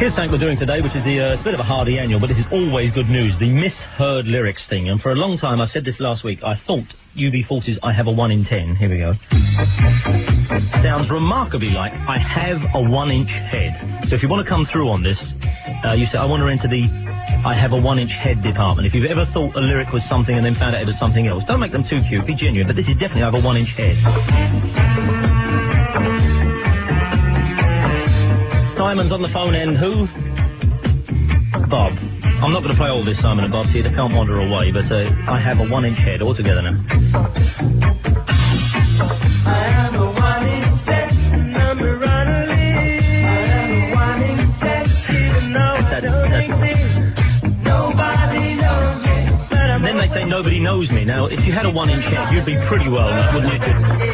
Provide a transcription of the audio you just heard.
Here's something we're doing today, which is it's a bit of a hardy annual, but this is always good news, the misheard lyrics thing. And for a long time, I said this last week, I thought UB40's I Have a 1 in 10. Here we go. Sounds remarkably like I have a 1-inch head. So if you want to come through on this, you say, I want to enter the I have a 1-inch head department. If you've ever thought a lyric was something and then found out it was something else, don't make them too cute, be genuine, but this is definitely I have a 1-inch head. Simon's on the phone end. Who? Bob. I'm not going to play all this, Simon and Bob, so they can't wander away, but I have a 1-inch head altogether now. I have a 1-inch head, number on a list. I have a 1-inch head, even though I don't exist. Nobody knows me. Then they say nobody knows me. Now, if you had a 1-inch head, you'd be pretty well known, wouldn't you?